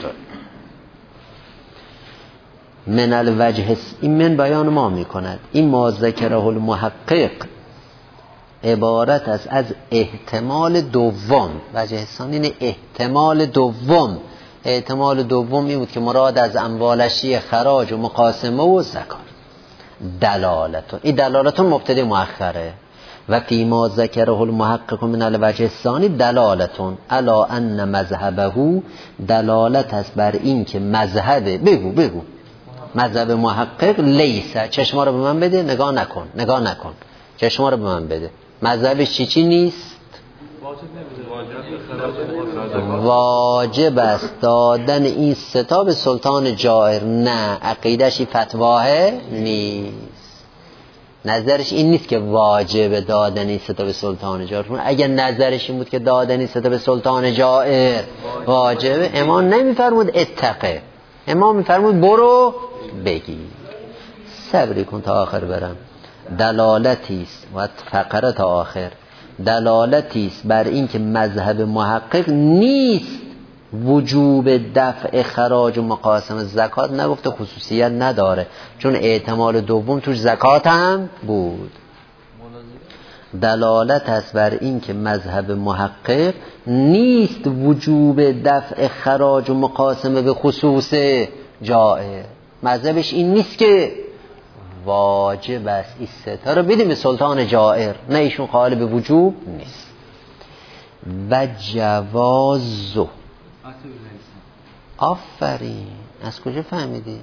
من الوجه، این من بیان ما میکند این ما ذکره المحقق عبارت است از احتمال دوم. وجه ثانی اینه احتمال دوم. احتمال دوم این بود که مراد از اموالشی خراج و مقاسمه و زکات. دلالتون، این دلالتون مبتدا مؤخره. و فی ما ذکره المحقق من الوجه الثانی دلالتون الا ان مذهبه، دلالت است بر این که مذهب بگو مذهب محقق لیسه. چشما رو به من بده، نگاه نکن. چشما رو به من بده. مذهبش چی نیست؟ واجب است دادن این ستا به سلطان جائر. نه، عقیده‌شی فتواه نیست. نظرش این نیست که واجب دادن این ستا به سلطان جائر. اگر نظرش این بود که دادن این ستا به سلطان جائر واجبه، امام نمیفرمود اتقه، امام میفرمود برو بگی. صبری کن تا آخر برم. دلالتی است و فقره تا آخر، دلالتی است بر این که مذهب محقق نیست وجوب دفع خراج و مقاسم زکات. نگفته خصوصیت نداره چون احتمال دوم توش زکات هم بود. دلالت است بر این که مذهب محقق نیست وجوب دفع خراج و مقاسمه به خصوص جائر. مذهبش این نیست که واجب است این ستا رو بدیم به سلطان جائر، نه ایشون قائل به وجوب نیست. و جوازو، آفرین، از کجا فهمیدی؟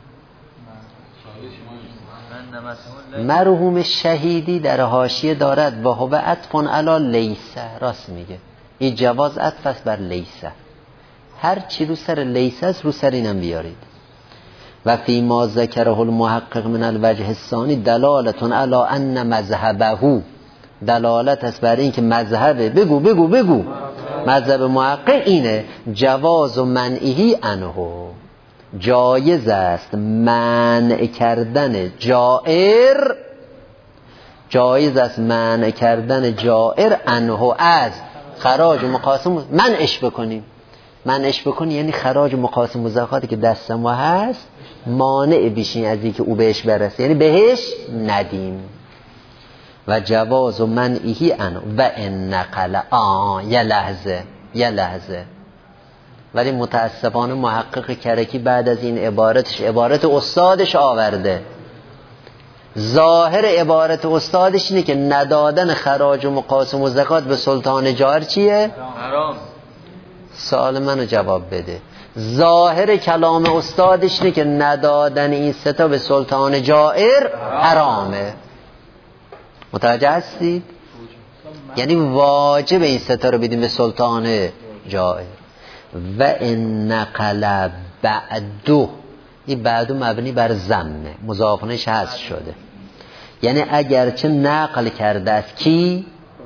مرحوم شهیدی در حاشیه دارد و هو عطف علی لیسه. راست میگه، این جواز عطف است بر لیسه، هر چی رو سر لیسه است رو سر اینم بیارید. و فی ما ذکره المحقق من الوجه الثانی دلالت علی ان مذهبه، دلالت است بر این که مذهب بگو مذهب محقق اینه جواز و منعی عنه، جایز است منع کردن جائر، جایز است منع کردن جائر عنه از خراج و مقاسم. منعش بکنی یعنی خراج و مقاسم و زکاتی که دست ما هست مانع بشین از این که او بهش برسه، یعنی بهش ندیم. و جواز و منعی عنه و ان نقل یه لحظه ولی متاسفانه محقق کرکی بعد از این عبارت استادش آورده. ظاهر عبارت استادش اینه که ندادن خراج و مقاسم و زکات به سلطان جائر چیه؟ حرام. سوال منو جواب بده. ظاهر کلام استادش اینه که ندادن این ستا به سلطان جائر حرامه. متوجه هستید؟ یعنی واجب این ستا رو بدیم به سلطان جائر. و ان نقل بعدو، این بعدو مبنی بر ضمه، مضافنش حذف شده، یعنی اگرچه نقل کرده از کی؟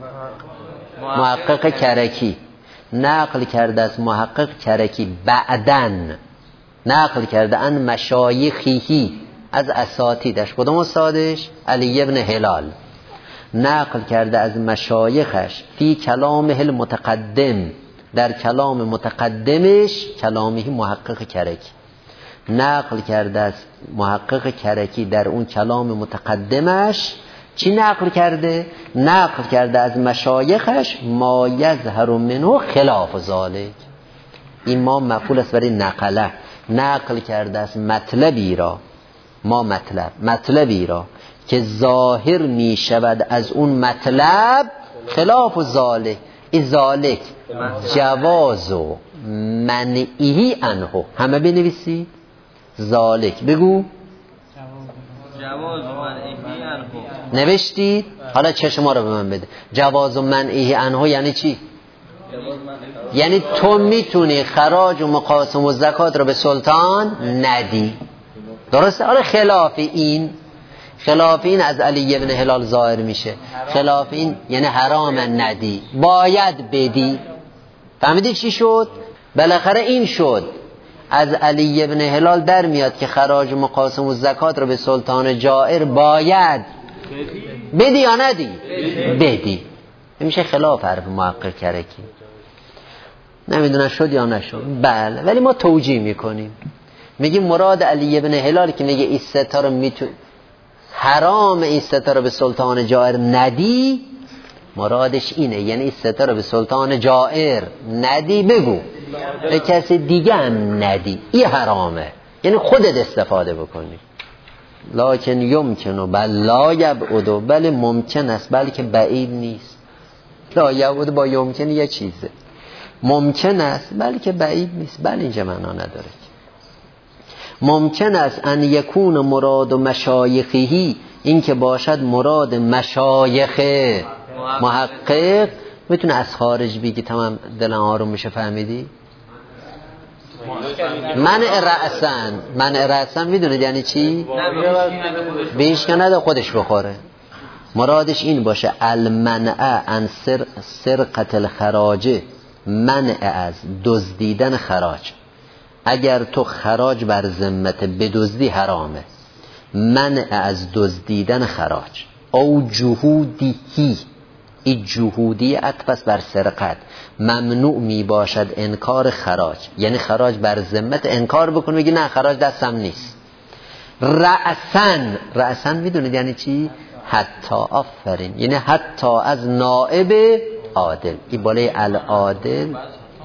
محقق کرکی، نقل کرده از محقق کرکی بعدن، نقل کرده ان مشایخیهی، از اساتیدش. کدوم استادش؟ علی ابن هلال. نقل کرده از مشایخش فی کلامه المتقدم، در کلام متقدمش، کلامی محقق کرکی. نقل کرده از محقق کرکی در اون کلام متقدمش چی نقل کرده؟ نقل کرده از مشایخش ما یظهر منه خلاف ذالک. این ما مفعول است برای نقله، نقل کرده از مطلبی را، ما مطلبی را که ظاهر می شود از اون مطلب خلاف ذالک. این ذالک جواز و منعی عنه، همه بنویسی ذالک، بگو جواز و منعی عنه. نوشتید؟ حالا چشما رو به من بده. جواز و منعی عنه یعنی چی؟ یعنی تو میتونی خراج و مقاسم و زکات رو به سلطان ندی، درسته؟ آره خلاف این از علی ابن هلال ظاهر میشه. خلاف این یعنی حرام ندی، باید بدی. فهمیدی چی شد؟ بالاخره این شد از علی ابن هلال در میاد که خراج و مقاسم و زکات رو به سلطان جائر باید بدی یا ندی؟ بدی. میشه خلاف حرف محقق کرکی. نمیدونم شد یا نشد. بله، ولی ما توجیه میکنیم، میگیم مراد علی ابن هلال که میگه این ستا رو حرام این ستا رو به سلطان جائر ندی، مرادش اینه، یعنی این ستا رو به سلطان جائر ندی، بگو به کسی دیگه هم ندی، این حرامه، یعنی خودت استفاده بکنی. لکن یمکنه بل لا یبعدو، بله ممکن است بلکه بعید نیست. لا یبعدو با یمکن یه چیزه، ممکن است بلکه بعید نیست. بله اینجا معنا نداره. ممکن است ان یکون مراد مشایخی، این که باشد مراد مشایخ محقق. میتونه از خارج بگی تمام دلم آروم میشه. فهمیدی؟ منع رأسن میدونید یعنی چی؟ بیش که نده خودش بخوره. مرادش این باشه المنع عن سرقة الخراج، منع از دزدیدن خراج. اگر تو خراج بر ذمت بدزدی حرامه، منع از دزدیدن خراج. او جهودیهی، این جهودی عطف بر سرقت، ممنوع می باشد انکار خراج، یعنی خراج بر ذمت انکار بکن، بگی نه خراج دستم نیست. رأسن میدونید یعنی چی؟ حتی، آفرین، یعنی حتی از نائب عادل. این بالای العادل،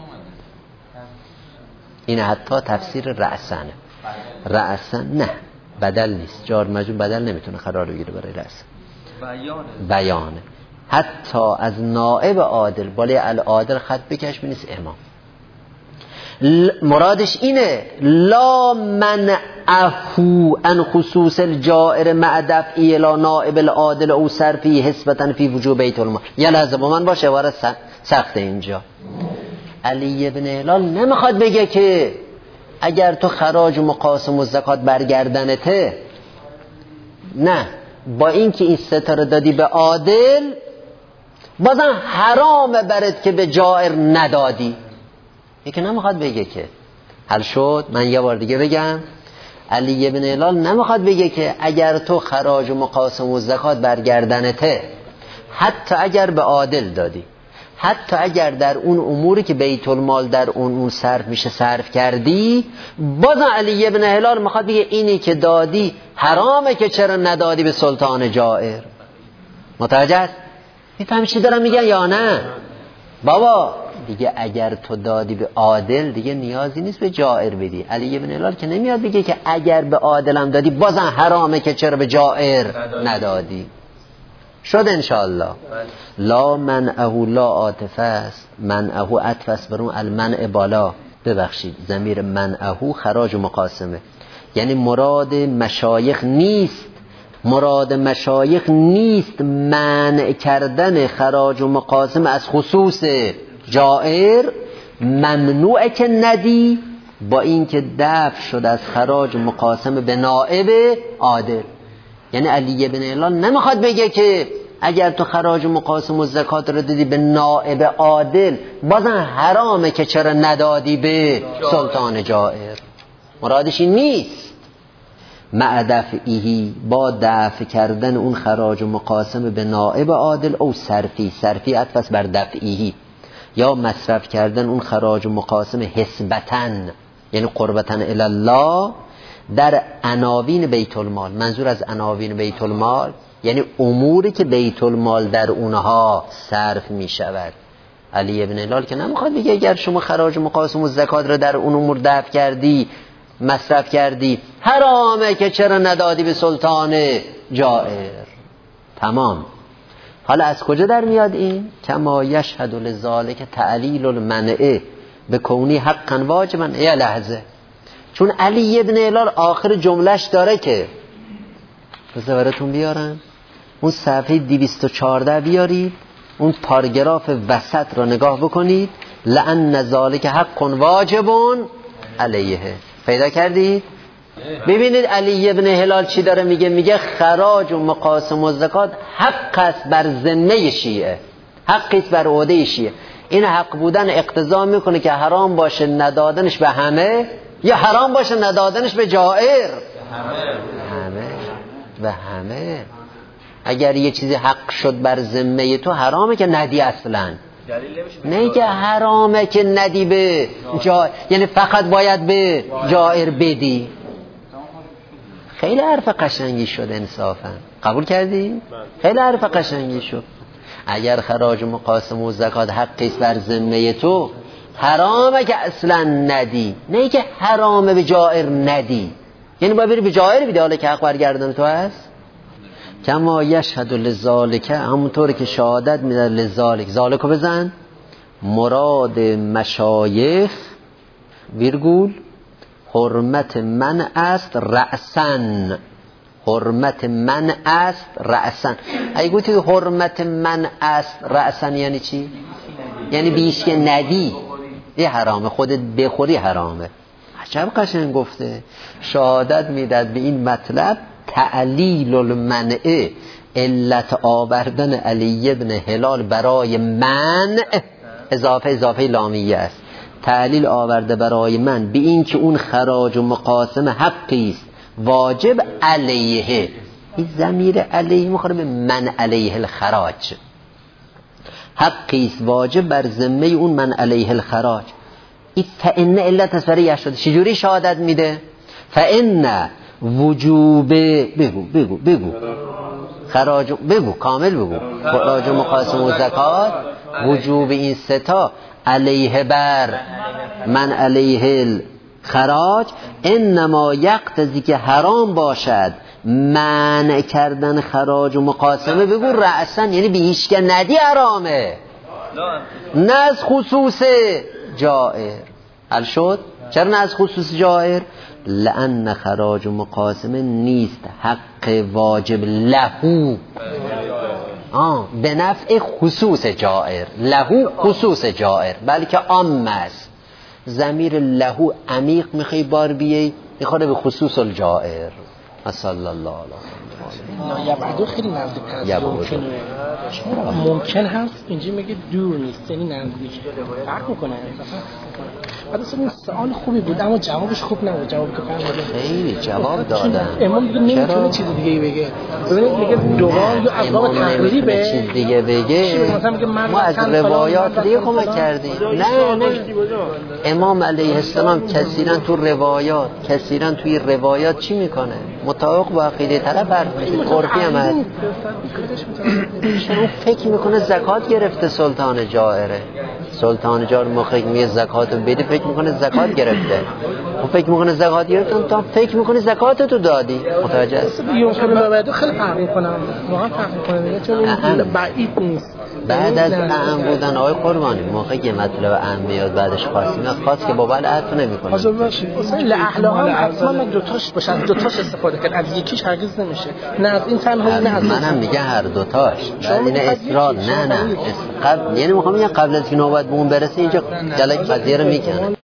این حتی تفسیر رأسن نه بدل نیست، جار مجرور بدل نمیتونه قرار بگیره برای رأسن، بیانه. حتی از نائب عادل، بالای العادل خط بکش بنویس امام. مرادش اینه لا منعه ان خصوص الجائر مع دفعی الى نائب العادل او صرفی حسبتا فی وجوب بیت المال. یه لحظه با من باشه، عبارت سخته اینجا. علی بن هلال نمیخواد بگه که اگر تو خراج و مقاسم و زکات برگردنته، نه، با اینکه این ستاره دادی به عادل بازم حرامه برات که به جائر ندادی. یکی نمیخواد بگه که حل شد. من یه بار دیگه بگم، علی بن هلال نمیخواد بگه که اگر تو خراج و مقاسم و زکات برگردنته، حتی اگر به عادل دادی، حتی اگر در اون اموری که بیت المال در اون صرف میشه صرف کردی، بازم علی بن هلال میخواد بگه اینی که دادی حرامه که چرا ندادی به سلطان جائر. متوجه است؟ میفهمی چی دارم میگن یا نه؟ بابا دیگه اگر تو دادی به عادل دیگه نیازی نیست به جائر بدی. علی بن هلال که نمیاد بگه که اگر به عادلم دادی بازم حرامه که چرا به جائر ندادی. شد انشاءالله. لا منعه لا عاطفه است، منعه عطف است بر اون المنع بالا. ببخشید ضمیر منعه خراج و مقاسمه، یعنی مراد مشایخ نیست منع کردن خراج و مقاسم از خصوص جائر. ممنوعه که ندی، با اینکه دفع شد از خراج و مقاسم به نائب عادل. یعنی علی بن هلال نمیخواد بگه که اگر تو خراج و مقاسم و زکات رو دادی به نائب عادل بازم حرامه که چرا ندادی به سلطان جائر. مرادش این نیست. مع دفعیهی، با دفع کردن اون خراج و مقاسم به نائب عادل، او صرفی عطف بر دفعیهی، یا مصرف کردن اون خراج و مقاسم حسبتن، یعنی قربتن الله، در عناوین بیت المال. منظور از عناوین بیت المال یعنی اموری که بیت المال در اونها صرف می شود. علی بن هلال که نمیخواد بگه اگر شما خراج و مقاسم و زکات رو در اون امور دفع کردی، مصرف کردی، حرامه که چرا ندادی به سلطان جائر. تمام. حالا از کجا در میاد این؟ کما یشهد لذالک تعلیل المنع به کونی حقا واجبا. یه لحظه، چون علی بن هلال آخر جملش داره که بذارتون بیارم اون صفحه 214 بیارید، اون پاراگراف وسط را نگاه بکنید، لأن ذالک حق واجب علیه. پیدا کردید؟ ببینید علی بن هلال چی داره میگه. میگه خراج و مقاسم و زکات حق است بر ذمه شیعه، حقی است بر عهده شیعه. این حق بودن اقتضا میکنه که حرام باشه ندادنش به همه، یا حرام باشه ندادنش به جائر؟ همه. اگر یه چیزی حق شد بر ذمه تو، حرامه که ندی اصلا. نه که حرامه که ندی به جائر، یعنی فقط باید به جائر بدی. خیلی حرف قشنگی شد انصافا. قبول کردی؟ خیلی حرف قشنگی شد. اگر خراج و مقاسم و زکات حقی است بر ذمه تو، حرامه که اصلا ندی، نه که حرامه به جائر ندی، یعنی باید بری به جائر بدی حالا که حق برگردن تو هست. کما یشهد لذالک، همونطور که شهادت میده لذالک، ذالکو بزن، مراد مشایخ ویرگول حرمت من است رأسن. حرمت من است رأسن. اگه گویی حرمت من است رأسن یعنی چی؟ یعنی بیش که ندی یه حرامه، خودت بخوری حرامه. عجب قشنگ گفته. شهادت میداد به این مطلب تعلیل المنع، علت آوردن علی بن هلال برای منع، اضافه لامیه است، تعلیل آورده برای من به این که اون خراج و مقاسم حقی است واجب علیه، این ضمیر علیه میخوره به من علیه الخراج، حقیست واجب بر ذمه اون من علیه الخراج. این فإن علت است برای یشهد. چجوری شهادت میده؟ فإن وجوب بگو خراج، بگو کامل بگو، خراج و مقاسم و زکات، وجوب این ستا علیه بر من علیه الخراج، انما یقتضی که حرام باشد منع کردن خراج و مقاسمه. بگو رأسا یعنی به هیچ که ندی حرامه، نه از خصوص جائر. حل شد؟ چرا نه از خصوص جائر؟ لأن خراج و مقاسمه نیست حق واجب لهو به نفع خصوص جائر، لهو خصوص جائر، بلکه عام است. ضمیر لهو عمیق میخوای بار بیایی میخوره به خصوص الجائر. صلی الله علیه یا بعدو خیلی نزدیک هست، ممکن هست اینجا میگه دور نیست یعنی نزدیک، فرق میکنه. بعد اصلا این سوال خوبی بود اما جوابش خوب نبود، جوابی که فرمودن خیلی جواب دادن. امام دیگه نمیتونه چیز دیگه بگه. ببینید میگه دوام یا اسباب تقریبه چیز دیگه بگه. ما از روایات دیگه کمک کردیم. نه امام علیه السلام کثیرا تو روایات، کثیرا توی روایات چی میکنه؟ مطابق با عقیده طرف حرف میزنه. عرفی هم هست. فکر میکنه زکات گرفته سلطان جائره، سلطان جار موقعی میگه زکاتو بده فکر میکنه زکات گرفته، و فکر میکنه زکات گرفته تا فکر میکنه زکاتو دادی. متوجه است؟ یوم بعد خیلی فرق میکنه، واقعا فرق میکنه دیگه، چون این بعید نیست. بعد از اهم بودن آقای قربانی موقعی که مطلب اهم میاد بعدش خاص که با بعد عطف نمیکنه. حاضر باشید اصلا اخلاقا حتما دوتاش باشه، از دوتاش استفاده کرد، از یکیش هرگز نمیشه. نه از این تنها نه از منم میگه هر دوتاش. این اصرار نه قبل، یعنی میخوام بگم قبل از که نوبت به اون برسه اینجا گله قضیه رو میکنه.